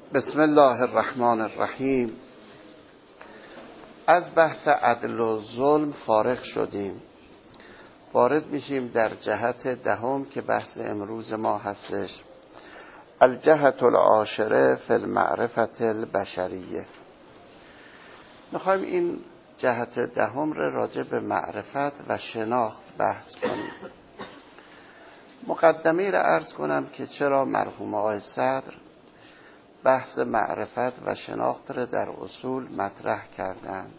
بسم الله الرحمن الرحیم. از بحث عدل و ظلم فارغ شدیم. وارد میشیم در جهت دهم که بحث امروز ما هستش. الجهت العاشره فی المعرفة البشریه. میخوایم این جهت دهم را راجع به معرفت و شناخت بحث کنیم. مقدمه را عرض کنم که چرا مرحوم آقای صدر بحث معرفت و شناخت را در اصول مطرح کردند.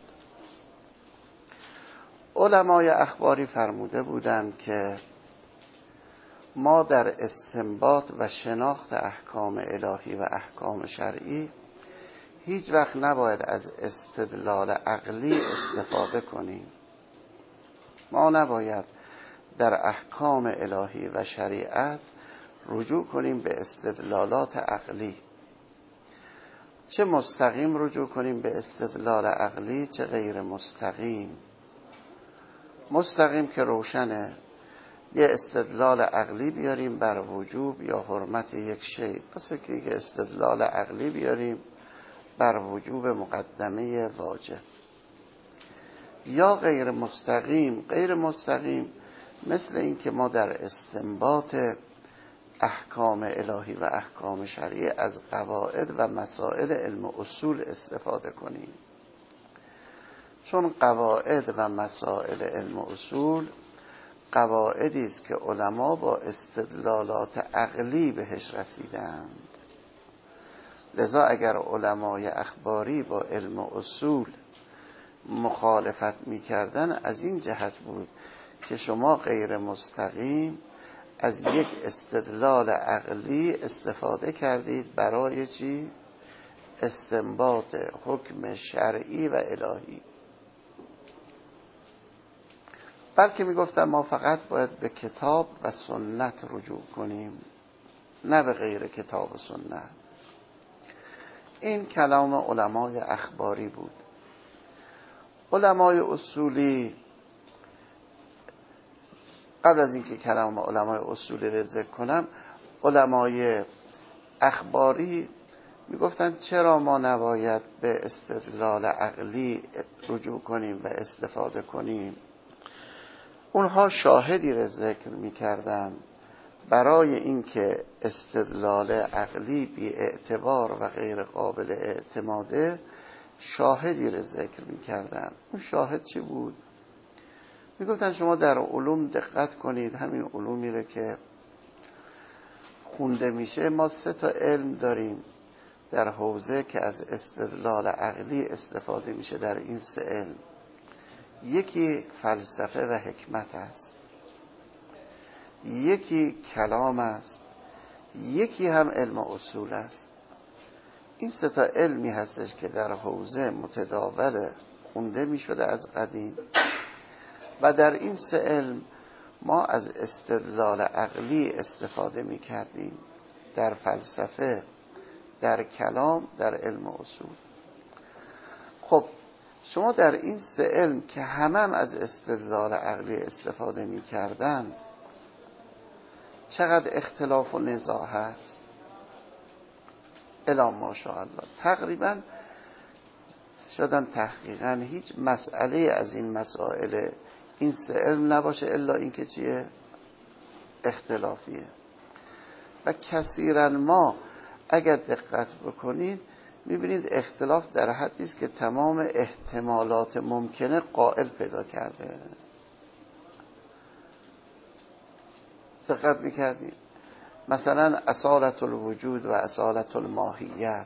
علمای اخباری فرموده بودند که ما در استنباط و شناخت احکام الهی و احکام شرعی هیچ وقت نباید از استدلال عقلی استفاده کنیم. ما نباید در احکام الهی و شریعت رجوع کنیم به استدلالات عقلی، چه مستقیم رجوع کنیم به استدلال عقلی چه غیر مستقیم. مستقیم که روشنه، یه استدلال عقلی بیاریم بر وجوب یا حرمت یک شی، پس که استدلال عقلی بیاریم بر وجوب مقدمه واجب. یا غیر مستقیم. غیر مستقیم مثل این که ما در استنباط احکام الهی و احکام شرعی از قواعد و مسائل علم اصول استفاده کنیم، چون قواعد و مسائل علم اصول قواعدی است که علما با استدلالات عقلی بهش رسیدند. لذا اگر علمای اخباری با علم اصول مخالفت می‌کردن، از این جهت بود که شما غیر مستقیم از یک استدلال عقلی استفاده کردید برای چی؟ استنباط حکم شرعی و الهی. بلکه میگفتن ما فقط باید به کتاب و سنت رجوع کنیم، نه به غیر کتاب و سنت. این کلام علمای اخباری بود. علمای اصولی، قبل از اینکه کلام علمای اصولی را ذکر کنم، علمای اخباری میگفتن چرا ما نباید به استدلال عقلی رجوع کنیم و استفاده کنیم. اونها شاهدی را ذکر میکردن برای اینکه استدلال عقلی بی اعتبار و غیر قابل اعتماده، شاهدی را ذکر میکردن. اون شاهد چی بود؟ میگفتن شما در علوم دقت کنید، همین علومی رو که خونده میشه، ما 3 علم داریم در حوزه که از استدلال عقلی استفاده میشه. در این 3 علم یکی فلسفه و حکمت است، یکی کلام است، یکی هم علم اصول است. این 3 علمی هستش که در حوزه متداول خونده میشده از قدیم و در این 3 علم ما از استدلال عقلی استفاده می کردیم، در فلسفه، در کلام، در علم اصول. خب شما در این 3 علم که همه از استدلال عقلی استفاده می کردند، چقدر اختلاف و نزاع هست؟ الا ماشاءالله. تقریبا شدن تحقیقا هیچ مسئله از این مسائل این 3 علم نباشه الا این که چیه؟ اختلافیه. و کثیرا ما اگر دقت بکنید میبینید اختلاف در حدی است که تمام احتمالات ممکنه قائل پیدا کرده. دقت میکردید مثلا اصالت الوجود و اصالت الماهیت،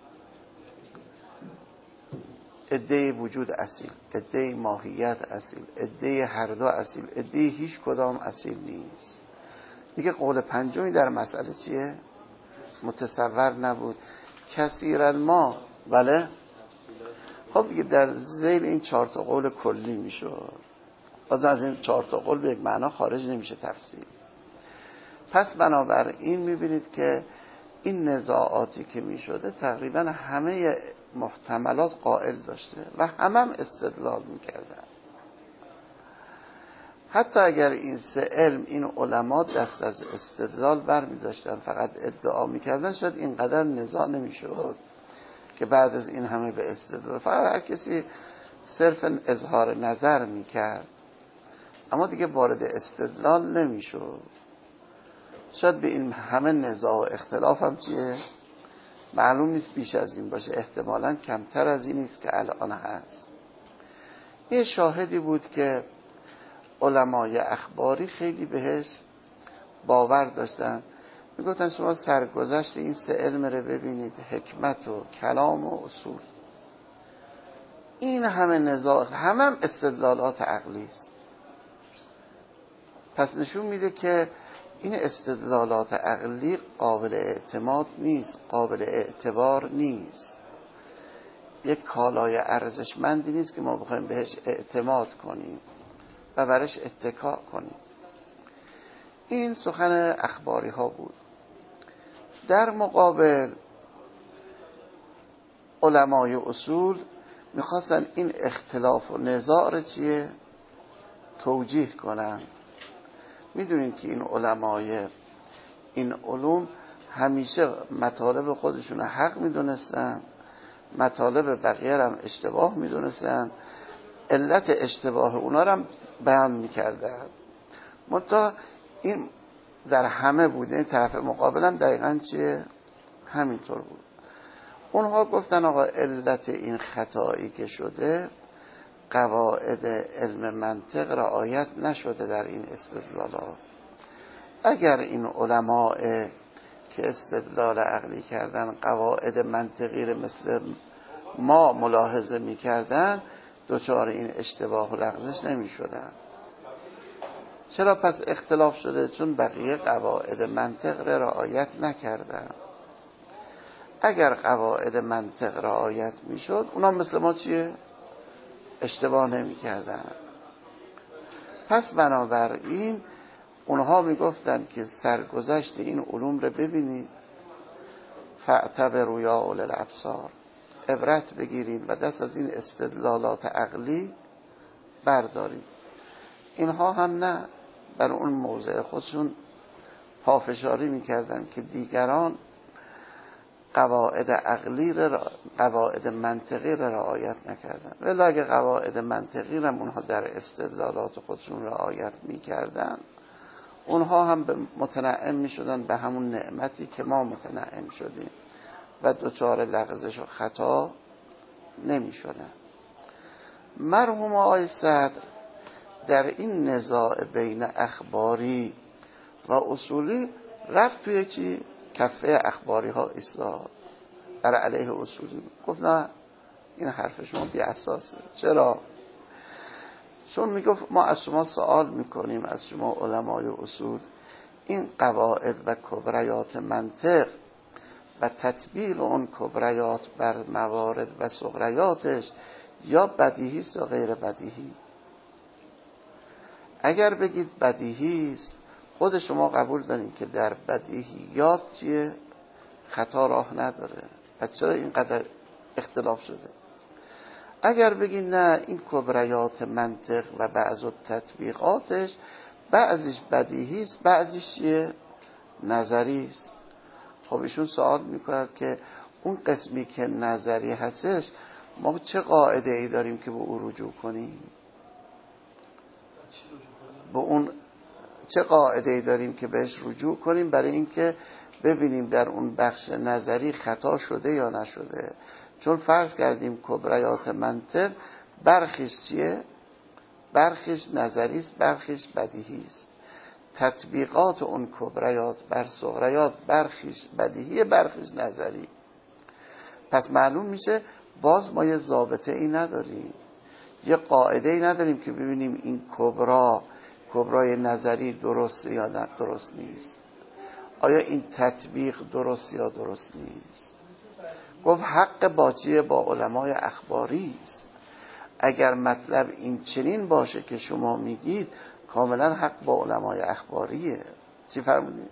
عده وجود اصیل، عده ماهیت اصیل، عده هر دو اصیل، عده هیچ کدام اصیل نیست. دیگه قول پنجمی در مسئله چیه؟ متصور نبود. کثیرا ما، بله؟ خب دیگه در ذیل این 4 قول کلی میشه، باز از این 4 قول به یک معنا خارج نمیشه تفسیر. پس بنابراین میبینید که این نزاعاتی که میشده تقریبا همه محتملات قائل داشته و همه استدلال میکردن. حتی اگر این سه علم، این علما دست از استدلال برمی داشتن، فقط ادعا میکردن، شاید اینقدر نزاع نمیشد که بعد از این همه به استدلال، فقط هر کسی صرف اظهار نظر میکرد اما دیگه وارد استدلال نمیشد. شاید به این همه نزاع و اختلاف هم چیه؟ معلوم نیست بیش از این باشه، احتمالاً کمتر از این است که الان هست. یه شاهدی بود که علمای اخباری خیلی بهش باور داشتن، میگفتن شما سرگذشت این سه علم رو ببینید، حکمت و کلام و اصول، این همه نزاع، هم استدلالات عقلی است. پس نشون میده که این استدلالات عقلی قابل اعتماد نیست، قابل اعتبار نیست، یک کالای ارزشمندی نیست که ما بخوایم بهش اعتماد کنیم و برش اتکا کنیم. این سخن اخباری ها بود. در مقابل علمای اصول میخواستن این اختلاف و نزاع رو چیه؟ توجیه کنن. میدونین که این علمای این علوم همیشه مطالب خودشون حق میدونستن، مطالب بقیه هم اشتباه میدونستن، علت اشتباه اونا رو هم بیان میکردن. منتها این در همه بود، این طرف مقابل هم دقیقاً چیه؟ همینطور بود. اونها گفتن آقا علت این خطایی که شده، قواعد علم منطق رعایت نشده در این استدلالات. اگر این علماء که استدلال عقلی کردن قواعد منطقی رو مثل ما ملاحظه میکردن، دچار این اشتباه و لغزش نمیشدن. چرا پس اختلاف شده؟ چون بقیه قواعد منطق را رعایت نکردن. اگر قواعد منطق رعایت میشد، اونا مثل ما چیه؟ اشتباه نمیکردن. پس بنابراین اونها میگفتن که سرگذشت این علوم رو ببینید، فاعتبروا یا اولی الابصار، عبرت بگیرید و دست از این استدلالات عقلی بردارید. اینها هم نه، بر اون موضع خودشون پافشاری میکردن که دیگران قواعد عقلی را، قواعد منطقی را رعایت نکردن. ولی اگه قواعد منطقی را اونها در استدلالات خودشون رعایت میکردن، اونها هم متنعم میشدن به همون نعمتی که ما متنعم شدیم و دچار لغزش و خطا نمیشدن. مرحوم آقای صدر در این نزاع بین اخباری و اصولی رفت توی چی؟ کفه اخباری ها ایستاد بر علیه اصولی. گفت نه، این حرف شما بی اساسه. چرا؟ چون میگفت ما از شما سوال میکنیم، از شما علمای اصول، این قواعد و کبریات منطق و تطبیق اون کبریات بر موارد و صغریاتش یا بدیهی است یا غیر بدیهی. اگر بگید بدیهی است، خود شما قبول دارین که در بدیهیات چیه؟ خطا راه نداره. پس چرا اینقدر اختلاف شده؟ اگر بگید نه، این کبریات منطق و بعض تطبیقاتش بعضیش بدیهی است، بعضیش چیه؟ نظری است. خب ایشون سوال میکند که اون قسمی که نظری هستش، ما چه قاعده ای داریم که به او رجوع کنیم؟ به اون چه قاعده ای داریم که بهش رجوع کنیم برای اینکه ببینیم در اون بخش نظری خطا شده یا نشده؟ چون فرض کردیم کبریات منطق برخیش چیه؟ برخیش نظری است، برخیش بدیهی است. تطبیقات اون کبریات بر صغریات برخیش بدیهی، برخیش نظری. پس معلوم میشه باز ما یه ضابطه ای نداریم، یه قاعده ای نداریم که ببینیم این کبرای نظری درست یا درست نیست، آیا این تطبیق درست یا درست نیست. گفت حق باچیه با علمای اخباری است. اگر مطلب این چنین باشه که شما میگید، کاملا حق با علمای اخباریه. چی فرمودید؟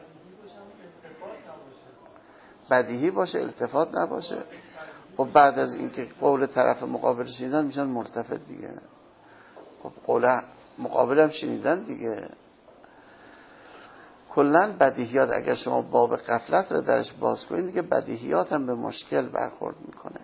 بدیهی باشه، التفات نباشه. خب بعد از اینکه قول طرف مقابل شنیدن میشن مرتفع دیگه. خب قول مقابلم شنیدن دیگه. کلن بدیهیات اگر شما باب غفلت رو درش باز کنید دیگه بدیهیات هم به مشکل برخورد میکنه.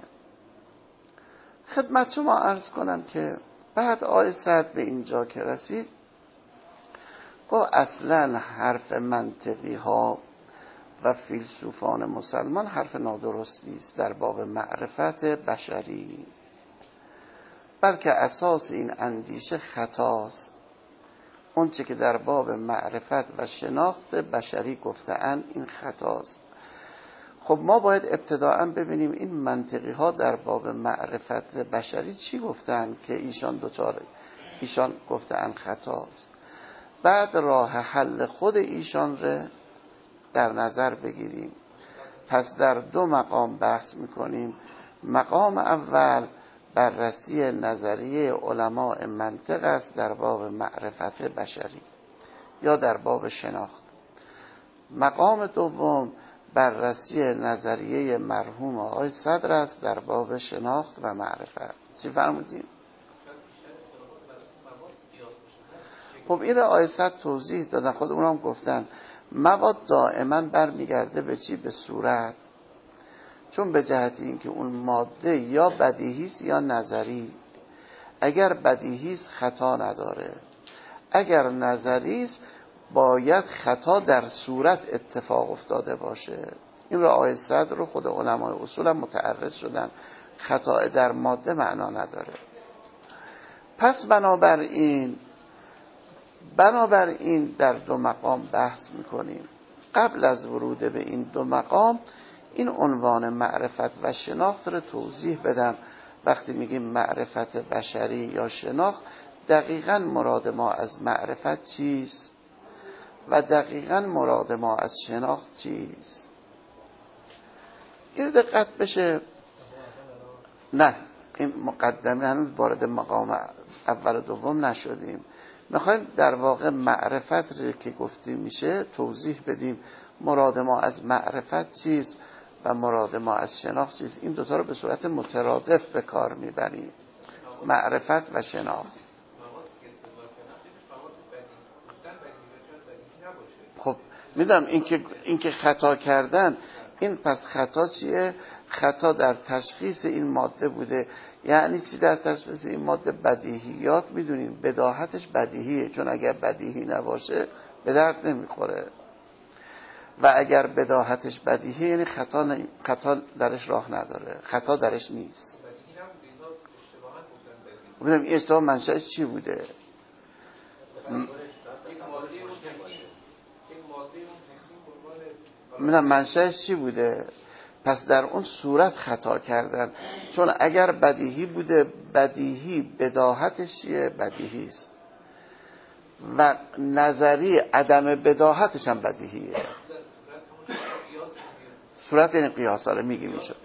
خدمت شما عرض کنم که بعد آیه سعد به اینجا که رسید گفت اصلا حرف منطقی ها و فیلسوفان مسلمان حرف نادرستی است در باب معرفت بشری، بلکه اساس این اندیشه خطاست. اون چه که در باب معرفت و شناخت بشری گفته‌اند این خطاست. خب ما باید ابتداءً ببینیم این منطقی ها در باب معرفت بشری چی گفتن که ایشان گفته‌اند خطاست. بعد راه حل خود ایشان رو در نظر بگیریم. پس در دو مقام بحث میکنیم. مقام اول بررسی نظریه علماء منطق است در باب معرفت بشری یا در باب شناخت. مقام دوم بررسی نظریه مرحوم آقای صدر است در باب شناخت و معرفت. چی فرمودین؟ خب این را آقای صدر توضیح دادن، خود اونام گفتن مواد دائما برمیگرده به چی؟ به صورت. چون به جهت اینکه اون ماده یا بدیهی است یا نظری. اگر بدیهی است خطا نداره، اگر نظری است باید خطا در صورت اتفاق افتاده باشه. این را آیه صدر رو خود علمای اصول هم متعرض شدن، خطا در ماده معنا نداره. پس بنابراین در دو مقام بحث میکنیم. قبل از ورود به این دو مقام این عنوان معرفت و شناخت رو توضیح بدم. وقتی میگیم معرفت بشری یا شناخت دقیقاً مراد ما از معرفت چیست و دقیقاً مراد ما از شناخت چیست؟ این دقت بشه. نه این مقدمه هنوز وارد مقام اول و دوم نشدیم. میخوایم در واقع معرفت رو که گفته میشه توضیح بدیم. مراد ما از معرفت چیست و مراد ما از شناخت چیست. این دوتا رو به صورت مترادف به کار میبریم، معرفت و شناخت. خب میدونم این که خطا کردن، این پس خطا چیه؟ خطا در تشخیص این ماده بوده. یعنی چی در تشخیص این ماده؟ بدیهیات. میدونین بداهتش بدیهیه، چون اگر بدیهی نباشه به درد نمیخوره. و اگر بداهتش بدیهیه یعنی خطا درش راه نداره، خطا درش نیست. میدونم این اشتباه منشأش چی بوده؟ منشأش چی بوده؟ پس در اون صورت خطا کردن. چون اگر بدیهی بوده، بدیهی بداهتش چیه؟ بدیهی است. و نظری عدم بداهتش هم بدیهیه. صورت یعنی قیاس. آره میگی میشه.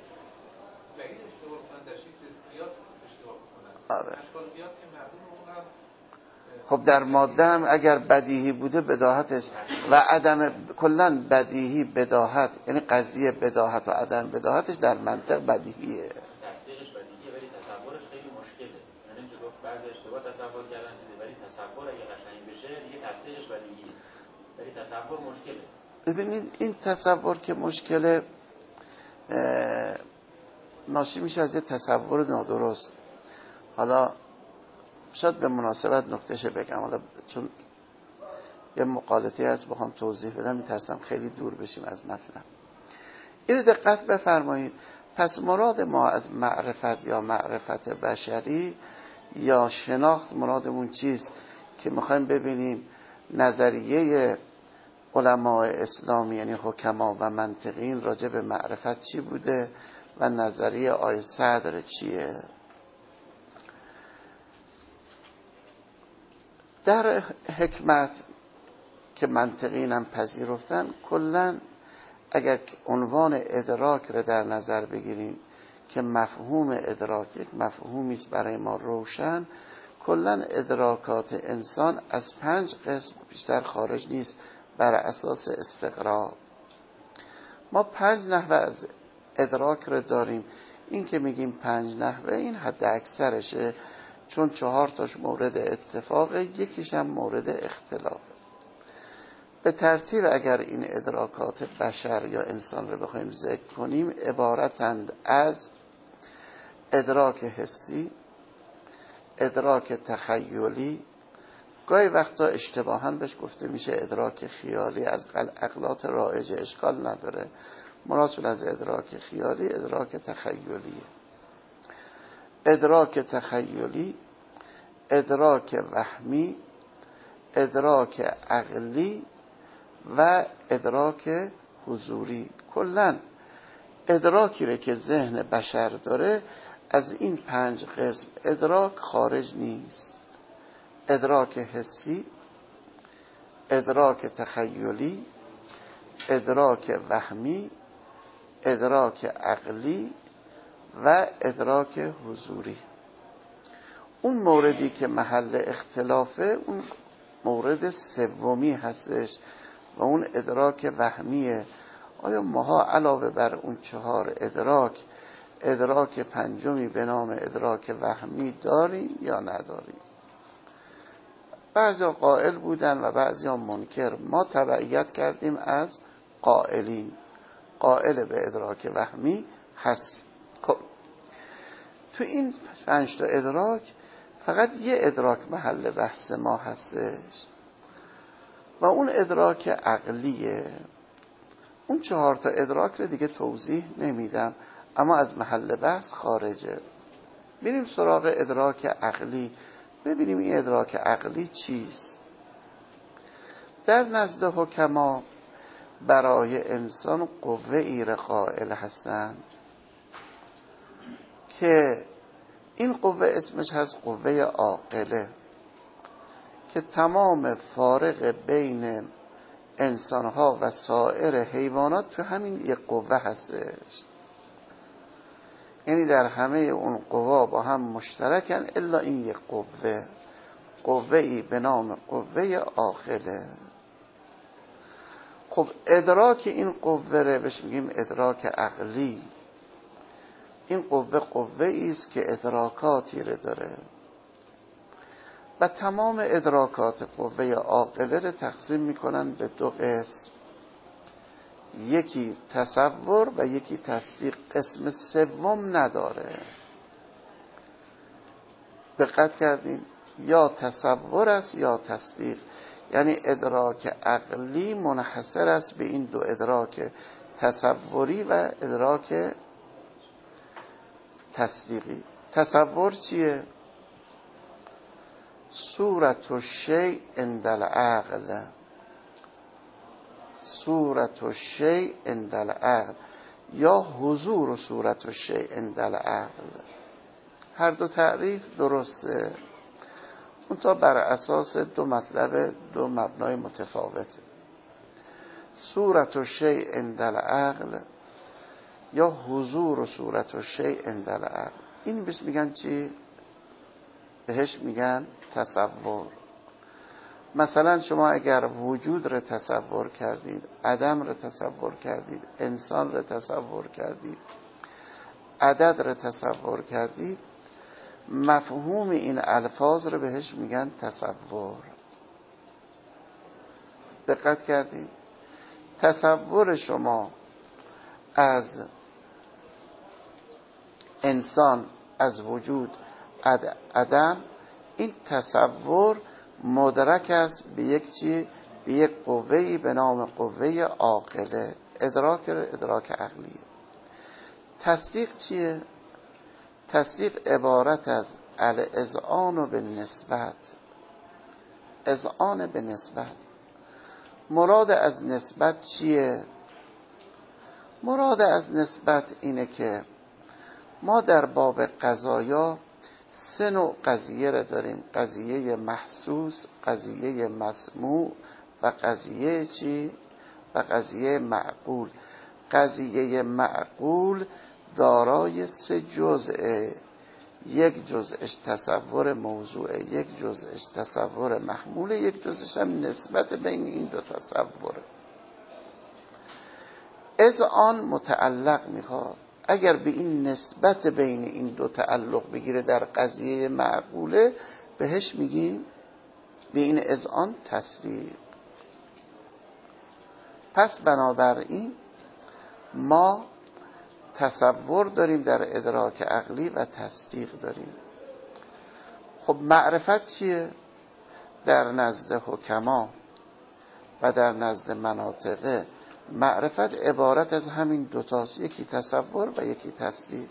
آره. خب در ماده هم اگر بدیهی بوده بداهتش و عدم کلن بدیهی بداهت یعنی قضیه بداهت و عدم بداهتش در منطق بدیهیه. تصدیقش بدیهیه ولی تصورش خیلی مشکله. یعنی چه گفت بعضی اشتباه تصور کردن چیزی، ولی تصور اگه قشنگ بشه دیگه تصدیقش بدیهیه. ولی تصور مشکله. ببینید این تصور که مشکله ناشی میشه از یه تصور نادرست. حالا شاید به مناسبت نکتهش بگم، حالا چون یه مقالطه هست بخوام توضیح بدم میترسم خیلی دور بشیم از مطلب. این دقت بفرمایید. پس مراد ما از معرفت یا معرفت بشری یا شناخت مرادمون چیست؟ که میخوایم ببینیم نظریه علماء اسلامی یعنی حکما و منطقین راجع به معرفت چی بوده و نظریه آیه صدر چیه. در حکمت که منطقین هم پذیرفتن، کلن اگر عنوان ادراک را در نظر بگیریم که مفهوم ادراک یک مفهومی است برای ما روشن، کلن ادراکات انسان از 5 قسم بیشتر خارج نیست بر اساس استقراء. ما 5 نحوه از ادراک را داریم. این که میگیم 5 نحوه این حد اکثرشه، چون 4 تاش مورد اتفاقه، یکیش هم مورد اختلافه. به ترتیب اگر این ادراکات بشر یا انسان رو بخوایم ذکر کنیم، عبارتند از ادراک حسی، ادراک تخیلی، گاهی وقتا اشتباهاً بهش گفته میشه ادراک خیالی، از عقلات رایج، اشکال نداره، مرادشون از ادراک خیالی ادراک تخیلیه. ادراک تخیلی، ادراک وهمی، ادراک عقلی و ادراک حضوری. کلاً ادراکی رو که ذهن بشر داره از این 5 قسم ادراک خارج نیست: ادراک حسی، ادراک تخیلی، ادراک وهمی، ادراک عقلی و ادراک حضوری. اون موردی که محل اختلافه اون مورد سومی هستش و اون ادراک وهمیه. آیا ماها علاوه بر اون 4 ادراک پنجمی به نام ادراک وهمی داریم یا نداریم؟ بعضی قائل بودن و بعضی منکر. ما تبعیت کردیم از قائلین، قائل به ادراک وهمی هست. خب تو این 5 تا ادراک فقط یه ادراک محل بحث ما هستش و اون ادراک عقلیه. اون 4 تا ادراک رو دیگه توضیح نمیدم، اما از محل بحث خارجه. بریم سراغ ادراک عقلی، ببینیم این ادراک عقلی چیست. در نزد حکما برای انسان قوه ای قائل هستند که این قوه اسمش هست قوه عاقله، که تمام فارق بین انسانها و سایر حیوانات تو همین یک قوه هستش. یعنی در همه اون قوا با هم مشترکن الا این یک قوه‌ای به نام قوه عاقله. خب ادراک این قوه رو بهش میگیم ادراک عقلی. این قوه‌ای است که ادراکاتی رو داره و تمام ادراکات قوه عاقله رو تقسیم میکنن به 2 قسم: یکی تصور و یکی تصدیق. قسم سوم نداره. دقت کردین؟ یا تصور است یا تصدیق. یعنی ادراک عقلی منحصر است به این 2 ادراک تصوری و ادراک تصدیقی. تصور چیه؟ صورت الشیء عند العقل، صورت الشیء عند العقل یا حضور صورت الشیء عند العقل. هر 2 تعریف درسته، اونتا بر اساس 2 مطلب 2 مبنای متفاوته. صورت الشیء عند العقل یا حضور صورت الشیء عند العقل، این بهش میگن چی؟ بهش میگن تصور. مثلا شما اگر وجود رو تصور کردید، عدم رو تصور کردید، انسان رو تصور کردید، عدد رو تصور کردید، مفهوم این الفاظ رو بهش میگن تصور. دقت کردید؟ تصور شما از انسان، از وجود، عدم، این تصور مدرک است به یک چی؟ به یک قوه‌ای به نام قوه عاقله. ادراک عقلیه. تصدیق چیه؟ تصدیق عبارت از الاذعان به نسبت. اذعان به نسبت. مراد از نسبت چیه؟ مراد از نسبت اینه که ما در باب قضایا 3 نوع قضیه را داریم: قضیه محسوس، قضیه مسموع و قضیه چی؟ و قضیه معقول. قضیه معقول دارای 3 جزئه: 1 جزءش تصور موضوعه، 1 جزءش تصور محموله، 1 جزءش هم نسبت بین این 2 تصوره. اذعان متعلق میخواد. اگر به این نسبت بین این دو تعلق بگیره در قضیه معقوله، بهش میگیم به این اذعان تصدیق. پس بنابراین ما تصور داریم در ادراک عقلی و تصدیق داریم. خب معرفت چیه؟ در نزد حکما و در نزد مناطقه معرفت عبارت از همین دوتاست، یکی تصور و یکی تصدیق.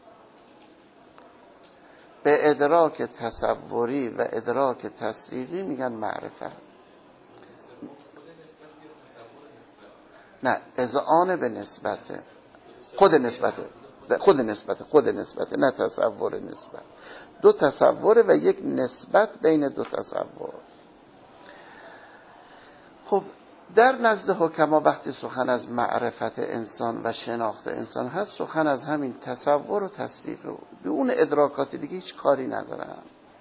به ادراک تصوری و ادراک تصدیقی میگن معرفت. نه، اذعان به نسبته، خود نسبته نه تصور نسبت. دو تصور و یک نسبت بین دو تصور. خب در نزد حکما وقتی سخن از معرفت انسان و شناخت انسان هست، سخن از همین تصور و تصدیق، به اون ادراکات دیگه هیچ کاری ندارن.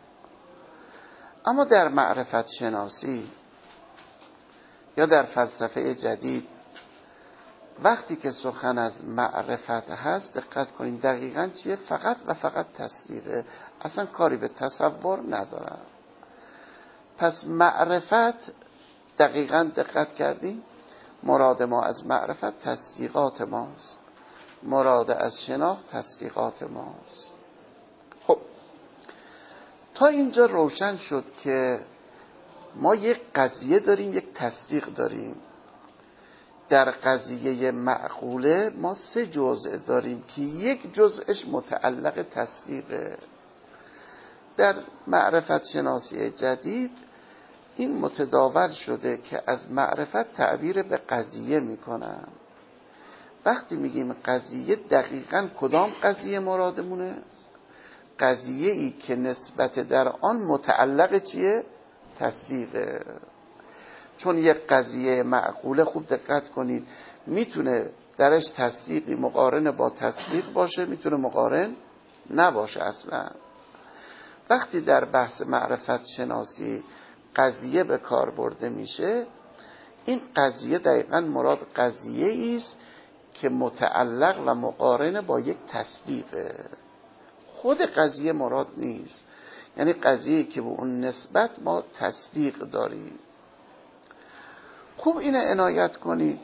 اما در معرفت شناسی یا در فلسفه جدید وقتی که سخن از معرفت هست، دقت کنین دقیقاً چیه؟ فقط و فقط تصدیقه، اصلا کاری به تصور ندارن. پس معرفت دقیقاً دقت کردیم، مراد ما از معرفت تصدیقات ماست، مراد از شناخت تصدیقات ماست. خب تا اینجا روشن شد که ما یک قضیه داریم، یک تصدیق داریم. در قضیه معقوله ما 3 جزء داریم که یک جزءش متعلق تصدیقه. در معرفت شناسی جدید این متداول شده که از معرفت تعبیر به قضیه میکنن. وقتی میگیم قضیه، دقیقاً کدام قضیه مرادمونه؟ قضیه ای که نسبت در آن متعلق چیه؟ تصدیقه. چون یک قضیه معقوله، خوب دقت کنید، میتونه درش تصدیقی مقارن با تصدیق باشه، میتونه مقارن نباشه اصلا. وقتی در بحث معرفت شناسی قضیه به کار برده میشه، این قضیه دقیقاً مراد قضیه است که متعلق و مقارن با یک تصدیقه. خود قضیه مراد نیست، یعنی قضیه که به اون نسبت ما تصدیق داریم. خوب اینو عنایت کنید،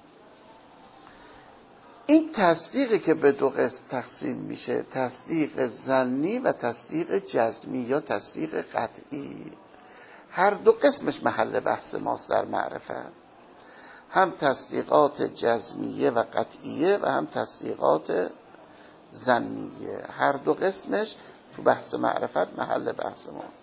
این تصدیقی که به 2 قسم تقسیم میشه، تصدیق ظنی و تصدیق جزمی یا تصدیق قطعی، هر 2 قسمش محل بحث ماست در معرفت. هم تصدیقات جزمیه و قطعیه و هم تصدیقات ظنیه، هر 2 قسمش تو بحث معرفت محل بحث ماست.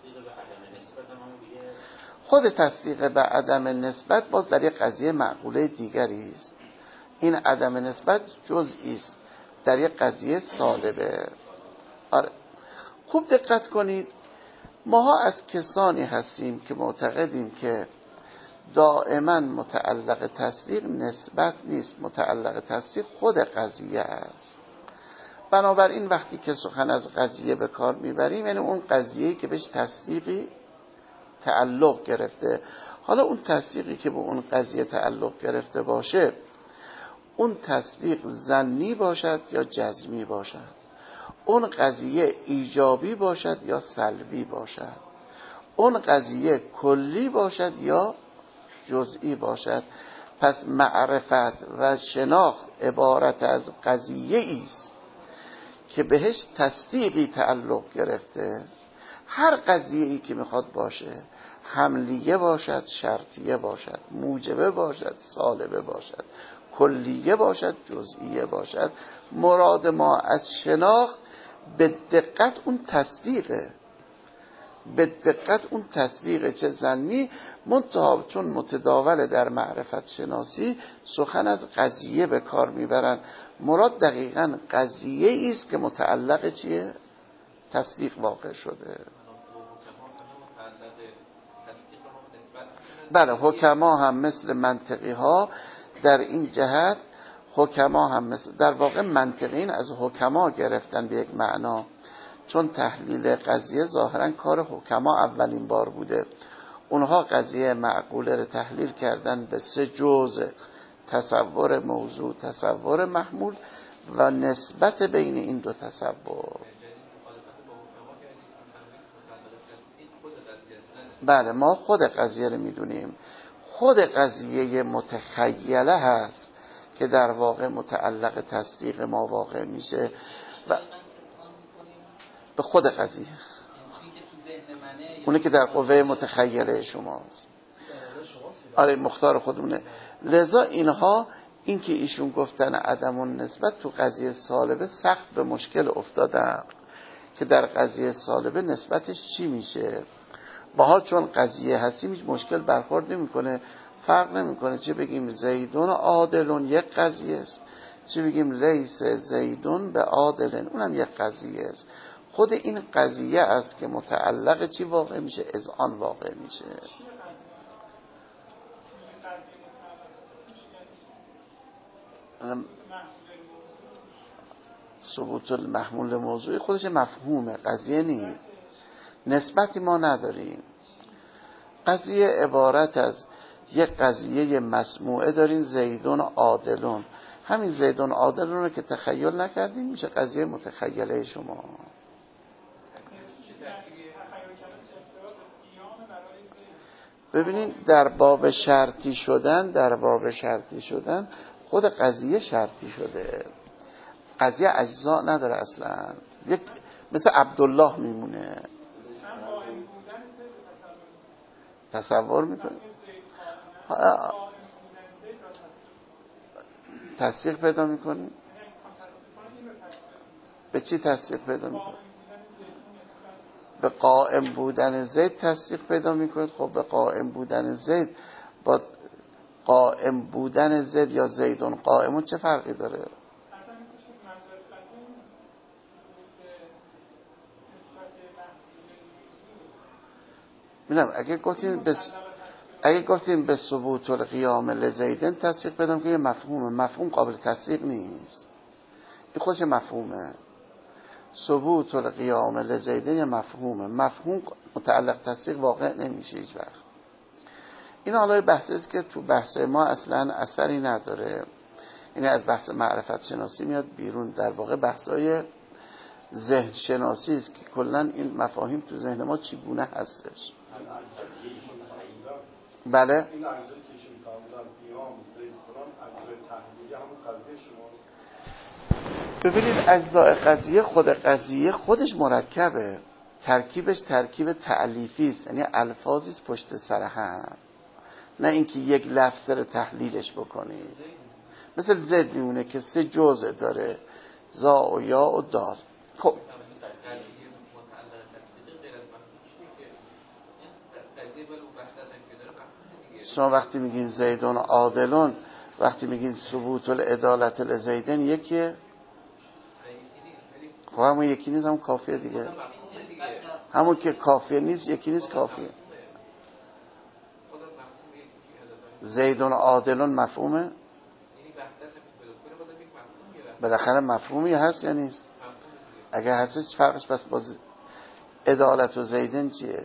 خود تصدیق به عدم نسبت باز در یک قضیه معقوله دیگری است. این عدم نسبت جزئی است در یک قضیه سالبه. آره. خوب دقت کنید، ماها از کسانی هستیم که معتقدیم که دائما متعلق تصدیق نسبت نیست، متعلق تصدیق خود قضیه است. بنابراین وقتی که سخن از قضیه به کار میبریم، یعنی اون قضیه‌ای که بهش تصدیقی تعلق گرفته. حالا اون تصدیقی که به اون قضیه تعلق گرفته باشه، اون تصدیق ظنی باشد یا جزمی باشد، اون قضیه ایجابی باشد یا سلبی باشد، اون قضیه کلی باشد یا جزئی باشد. پس معرفت و شناخت عبارت از قضیه است که بهش تصدیقی تعلق گرفته. هر قضیه ای که میخواد باشه، حملیه باشد، شرطیه باشد، موجبه باشد، سالبه باشد، کلیه باشد، جزئیه باشد، مراد ما از شناخت به دقت اون تصدیقه، به دقت اون تصدیقه، چه ظنی منتها چون متداول در معرفت شناسی سخن از قضیه به کار میبرن، مراد دقیقاً قضیه است که متعلق چیه؟ تصدیق واقع شده. بله، حکما هم مثل منطقی ها در این جهت، حکما هم مثل، در واقع منطقین از حکما گرفتن به یک معنا، چون تحلیل قضیه ظاهرا کار حکما اولین بار بوده. اونها قضیه معقوله رو تحلیل کردن به 3 جزء: تصور موضوع، تصور محمول و نسبت بین این دو تصور. بله، ما خود قضیه رو میدونیم. خود قضیه متخیله هست که در واقع متعلق تصدیق ما واقع میشه و به خود قضیه، اونه که در قوه متخیله شماست. آره، مختار خودمونه. لذا اینها، این که ایشون گفتن عدم النسبت تو قضیه سالبه سخت به مشکل افتادن که در قضیه سالبه نسبتش چی میشه. باها چون قضیه هستیم هیچ مشکل برخورد نمیکنه، فرق نمیکنه چه بگیم زیدون عادلون یک قضیه است، چه بگیم لیس زیدون به عادلن اونم یک قضیه است. خود این قضیه است که متعلق چی واقع میشه؟ اذعان واقع میشه. ثبوت المحمول موضوعی خودش مفهومه، قضیه نیست، نسبتی ما نداریم. قضیه عبارت از یک قضیه مسموعه دارین، زیدون عادلون. همین زیدون عادلون رو که تخیل نکردیم میشه قضیه متخیله شما. ببینید در باب شرطی شدن خود قضیه شرطی شده، قضیه اجزا نداره اصلا، یک مثل عبدالله میمونه. تصور میکنه، تصدیق پیدا میکنی؟ به چی تصدیق پیدا میکنی؟ به قائم بودن زید تصدیق پیدا میکنید. خب به قائم بودن زید با قائم بودن زید یا زیدون قائمون چه فرقی داره؟ میدونم اگه گفتیم به ثبوت القیام لزیدن تصدیق پیدا میکنه، مفهوم قابل تصدیق نیست، این خودش مفهومه. ثبوت القیام لزیدن یه مفهوم متعلق تصدیق واقع نمیشه هیچ وقت. این حالا بحثی است که تو بحث ما اصلا اثری نداره، این از بحث معرفت شناسی میاد بیرون. در واقع بحثای ذهن شناسی است که کلا این مفاهیم تو ذهن ما چگونه هستش. بله، این اجزایی که شما فرمودن قیام زید فلان اجزای تحلیلی همون قضیه شماست. ببینید اجزای قضیه، خود قضیه خودش مرکبه، ترکیبش ترکیب تألیفی است، یعنی الفاظی است پشت سر هم، نه اینکه یک لفظ رو تحلیلش بکنید. مثل زید میمونه که 3 جزء داره، زا و یا و دال. خب شما وقتی میگین زیدون عادلون، وقتی میگین ثبوت العدالت لزیدن یکیه، خب همون یکی نیست، همون کافیه دیگه. همون که کافیه نیست یکی نیست، کافیه. زیدون عادلون مفهومه؟ بالاخره مفهومی هست یا نیست؟ اگه هستش فرقش بس با عدالت و زیدن چیه؟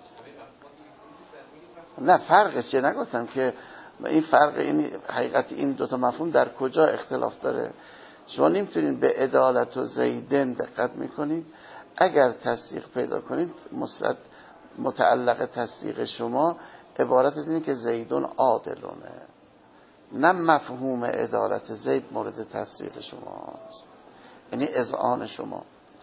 نه فرقش چیه، نگفتم که این فرق، این حقیقت این دوتا مفهوم در کجا اختلاف داره. شما نمیتونید به عدالت و زیدن دقت میکنید، اگر تصدیق پیدا کنید متعلق تصدیق شما عبارت از اینه که زیدون عادلونه، نه مفهوم عدالت زید مورد تصدیق شماست، یعنی اذعان شما.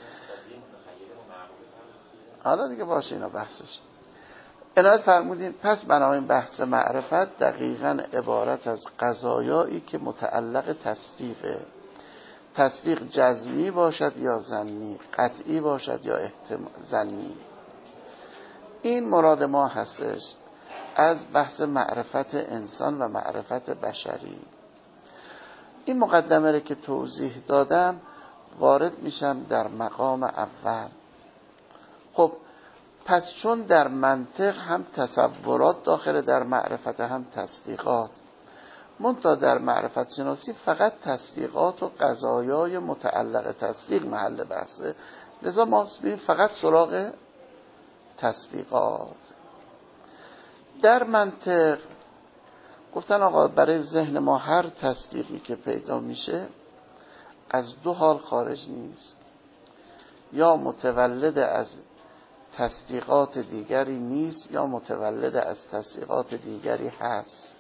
حالا دیگه باشه اینا بحثش. عنایت فرمودین. پس بنابراین بحث معرفت دقیقاً عبارت از قضایایی که متعلق تصدیقه، تصدیق جزمی باشد یا ظنی، قطعی باشد یا ظنی. این مراد ما هستش از بحث معرفت انسان و معرفت بشری. این مقدمه رو که توضیح دادم وارد میشم در مقام اول. خب پس چون در منطق هم تصورات داخل در معرفت هم تصدیقات، منتها در معرفت شناسی فقط تصدیقات و قضایای متعلق تصدیق محل بحثه، لذا ما بریم فقط سراغ تصدیقات. در منطق گفتن آقا برای ذهن ما هر تصدیقی که پیدا میشه از دو حال خارج نیست، یا متولد از تصدیقات دیگری نیست یا متولد از تصدیقات دیگری هست.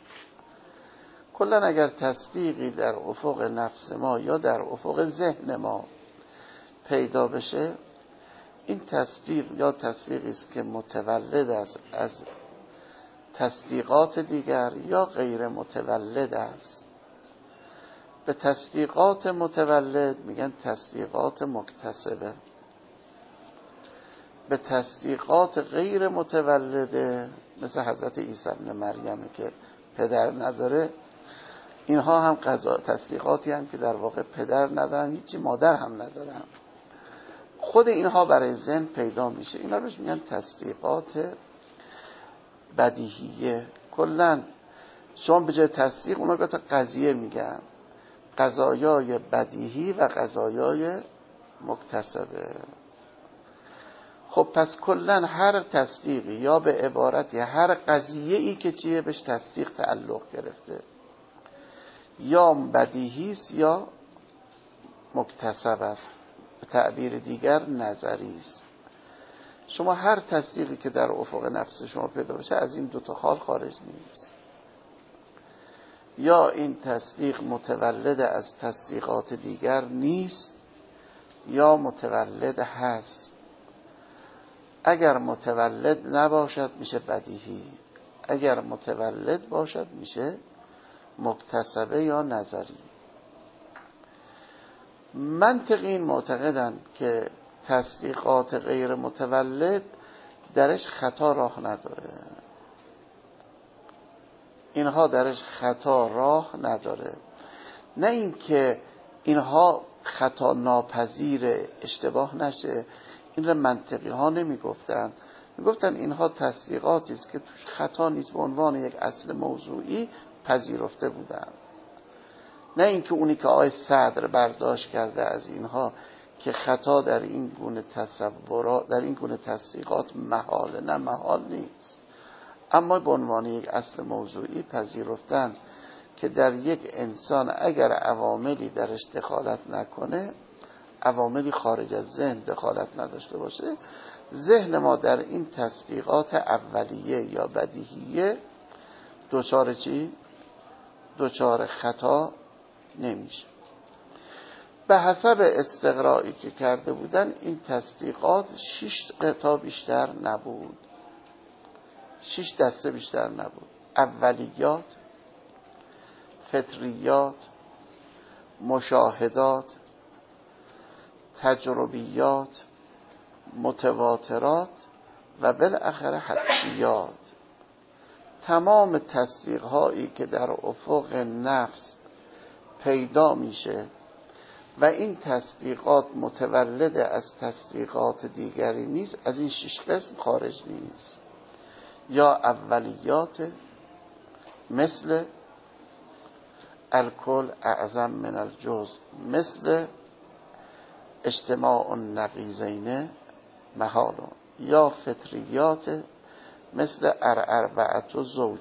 کلا اگر تصدیقی در افق نفس ما یا در افق ذهن ما پیدا بشه، این تصدیق یا تصدیقی است که متولد است از تصدیقات دیگر یا غیر متولد است. به تصدیقات متولد میگن تصدیقات مکتسبه، به تصدیقات غیر متولده مثل حضرت عیسی ابن مریم که پدر نداره، اینها هم تصدیقاتی هم که در واقع پدر ندارن، هیچی مادر هم ندارن، خود اینها برای ذهن پیدا میشه. اینا روش میگن تصدیقات بدیهیه. کلا شما به جای تصدیق اونا به تا قضیه میگن، قضایای بدیهی و قضایای مکتسبه. خب پس کلا هر تصدیقی یا به عبارتی هر قضیه‌ای که چیه بهش تصدیق تعلق گرفته، یا بدیهی است یا مکتسب است، به تعبیر دیگر نظری است. شما هر تصدیقی که در افق نفس شما پیدا بشه از این دو تا حال خارج نیست، یا این تصدیق متولد از تصدیقات دیگر نیست یا متولد هست. اگر متولد نباشد میشه بدیهی، اگر متولد باشد میشه مکتسبه یا نظری. منطقین معتقدند که تصدیقات غیر متولد درش خطا راه نداره، اینها درش خطا راه نداره. نه اینکه اینها خطا ناپذیر اشتباه نشه، این را منطقی ها نمی گفتن، می گفتن اینها تصدیقاتی است که توش خطا نیست، به عنوان یک اصل موضوعی پذیرفته بودن. نه اینکه اونی که آقای صدر برداشت کرده از اینها که خطا در این گونه تصورات، در این گونه تصدیقات محاله، نه محال نیست، اما به عنوان یک اصل موضوعی پذیرفتن که در یک انسان اگر عواملی درش دخالت نکنه، عواملی خارج از ذهن دخالت نداشته باشه، ذهن ما در این تصدیقات اولیه یا بدیهیه دوچار چی؟ دوچار خطا نمیشه. به حسب استقرائی که کرده بودن این تصدیقات 6 تا بیشتر نبود، 6 دسته بیشتر نبود: اولیات، فطریات، مشاهدات، تجربیات، متواترات و بالاخره حدسیات. تمام تصدیق هایی که در افق نفس پیدا میشه و این تصدیقات متولد از تصدیقات دیگری نیست، از این 6 قسم خارج نیست. یا اولیات مثل الکل اعظم من الجزء، مثل اجتماع النقیضین محال، یا فطریات مثل اربعة زوج،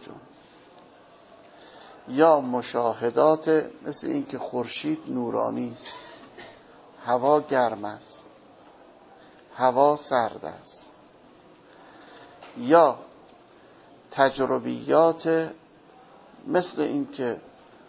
یا مشاهدات مثل این که خورشید نورانی است، هوا گرم است، هوا سرد است، یا تجربیات مثل این که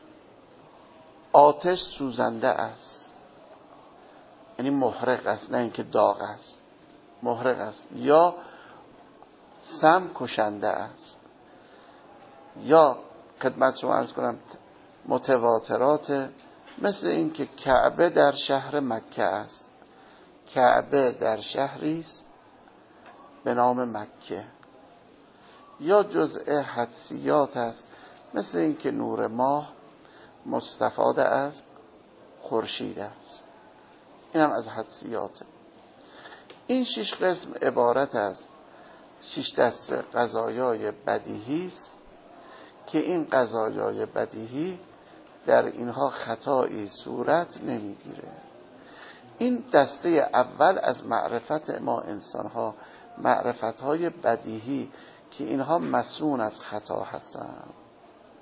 آتش سوزنده است، یعنی محرق است، نه اینکه داغ است، محرق است، یا سم کشنده است. یا خدمت شما عرض کنم متواترات مثل این که کعبه در شهر مکه است، کعبه در شهری است به نام مکه. یا جزء حدسیات است مثل این که نور ماه مستفاد از خورشید است، این هم از حدسیاته. این 6 قسم عبارت از 6 دسته قضایای بدیهی است که این قضایای بدیهی در اینها خطایی صورت نمیگیره. این دسته اول از معرفت ما انسان ها، معرفت های بدیهی که اینها مسون از خطا هستند.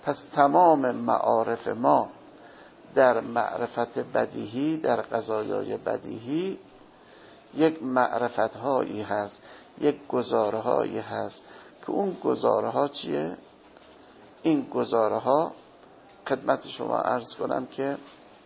پس تمام معارف ما در معرفت بدیهی، در قضایای بدیهی، یک معرفت هایی هست، یک گزاره هایی هست که اون گزاره ها چیه؟ این گزاره ها خدمت شما عرض کنم که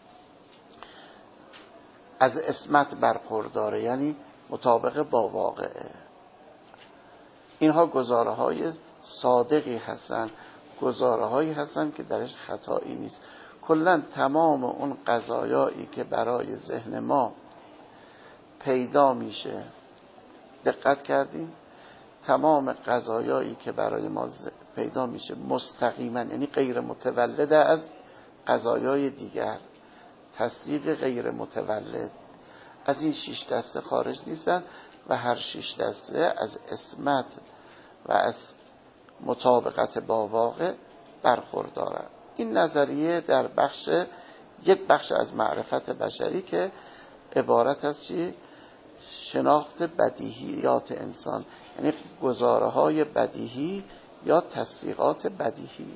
از عصمت برخورداره، یعنی مطابق با واقعه. اینها گزاره های صادقی هستن، گزاره هایی هستن که درش خطایی نیست. کلا تمام اون قضایایی که برای ذهن ما پیدا میشه، دقت کردیم؟ تمام قضایایی که برای ما پیدا میشه مستقیما، یعنی غیر متولد از قضایای دیگر، تصدیق غیر متولد، از این 6 دسته خارج نیستن و هر 6 دسته از عصمت و از مطابقت با واقع برخوردارن. این نظریه در یک بخش از معرفت بشری که عبارت از چی؟ شناخت بدیهیات انسان، یعنی گزاره های بدیهی یا تصدیقات بدیهی.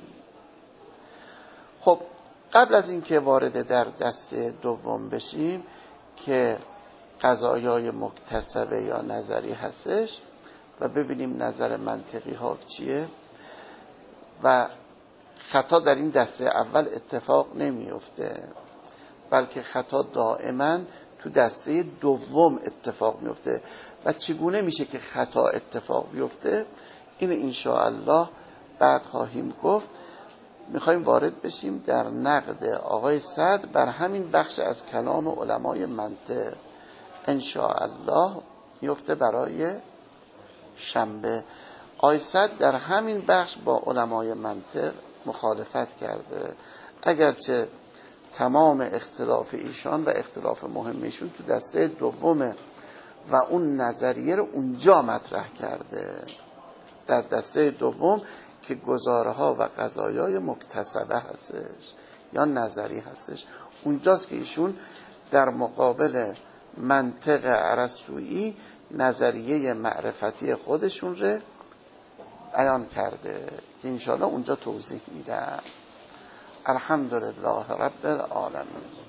خب قبل از اینکه وارد در دسته دوم بشیم که قضایای مکتسبه یا نظری هستش و ببینیم نظر منطقی ها چیه، و خطا در این دسته اول اتفاق نمیفته، بلکه خطا دائما تو دسته دوم اتفاق میفته. و چگونه میشه که خطا اتفاق بیفته؟ این انشاءالله بعد خواهیم گفت. میخوایم وارد بشیم در نقد آقای سعد بر همین بخش از کلام علمای منطق. انشاءالله میفته برای شنبه. آقای سعد در همین بخش با علمای منطق مخالفت کرده، اگرچه تمام اختلاف ایشان و اختلاف مهم ایشون تو دسته دومه و اون نظریه رو اونجا مطرح کرده، در دسته دوم که گزاره ها و قضایای مکتسبه هستش یا نظری هستش. اونجاست که ایشون در مقابل منطق ارسطویی نظریه معرفتی خودشون رو بیان کرده که انشاءالله اونجا توضیح میدم. الحمدلله رب العالمین.